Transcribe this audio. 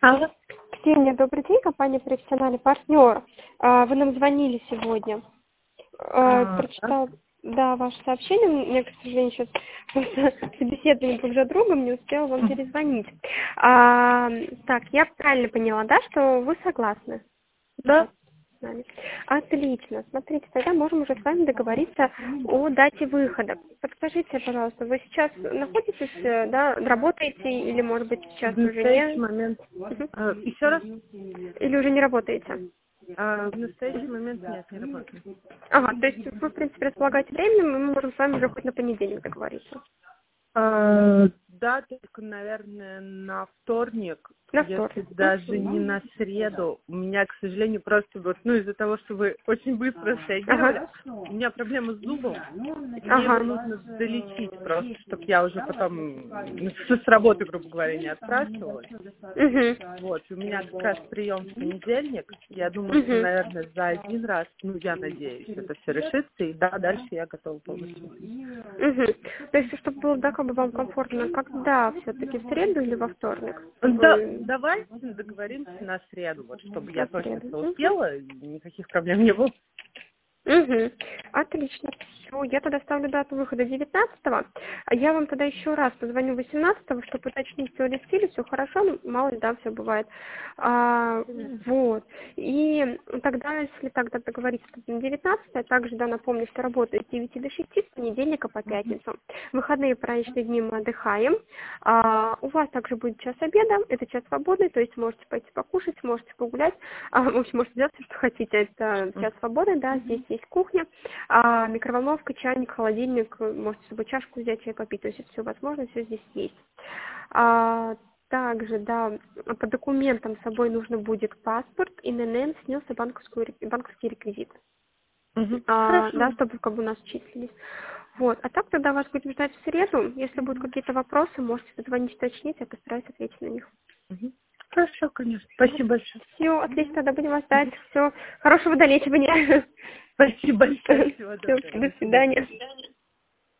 Алло. Ксения, добрый день, компания «Профессиональный партнер». Вы нам звонили сегодня. Так. Прочитал, да, ваше сообщение. У меня, к сожалению, сейчас просто собеседование друг за другом, не успела вам перезвонить. Так, я правильно поняла, да, что вы согласны? Да. С нами. Отлично. Смотрите, тогда можем уже с вами договориться о дате выхода. Подскажите, пожалуйста, вы сейчас находитесь, да, работаете или, может быть, сейчас В уже настоящий не? момент. Мгм. Еще раз. Или уже не работаете? В настоящий момент нет, не работаю. Ага, то есть вы, в принципе, располагаете временем, и мы можем с вами уже хоть на понедельник договориться. Да, только, наверное, на вторник, На если вторник. даже не на среду. У меня, к сожалению, просто вот, из-за того, что вы очень быстро среагировали, Ага. у меня проблема с зубом, и мне его Ага. нужно долечить просто, чтобы я уже потом с работы, грубо говоря, не отпрашивалась. Угу. Вот, у меня как раз прием в понедельник. Я думаю, что, Угу. наверное, за один раз, я надеюсь, это все решится, и да, дальше я готова полностью. Угу. То есть, чтобы было, да, как бы вам комфортно, когда все-таки в среду или во вторник? Да, Чтобы давайте договоримся на среду, вот, чтобы я на точно среду. все Угу. успела, и никаких проблем не было. Угу. Отлично. Все, я тогда ставлю дату выхода 19-го. А я вам тогда еще раз позвоню 18-го, чтобы уточнить, все ли в стиле, все хорошо, ну, мало ли, да, все бывает. Вот. И тогда, если тогда договориться на 19-е, также, да, напомню, что работаю с 9 до 6, с понедельника по пятницу. Выходные праздничные дни мы отдыхаем. У вас также будет час обеда, это час свободный, то есть можете пойти покушать, можете погулять, в общем, можете делать все, что хотите. Это час свободный, да, здесь есть кухня, микроволновка, чайник, холодильник, можете с собой чашку взять, чай попить, то есть это все возможно, все здесь есть. Также, да, по документам с собой нужно будет паспорт, ИНН, СНИЛС и банковский реквизит. Хорошо. Да, чтобы как бы у нас числились. Вот. А так тогда вас будем ждать в среду. Если будут какие-то вопросы, можете позвонить, уточнить, я постараюсь ответить на них. Хорошо, конечно. Спасибо большое. Все, отлично, тогда будем вас ждать. Все, хорошего долечивания. Спасибо большое. Всего Все, доброго. до До свидания. свидания.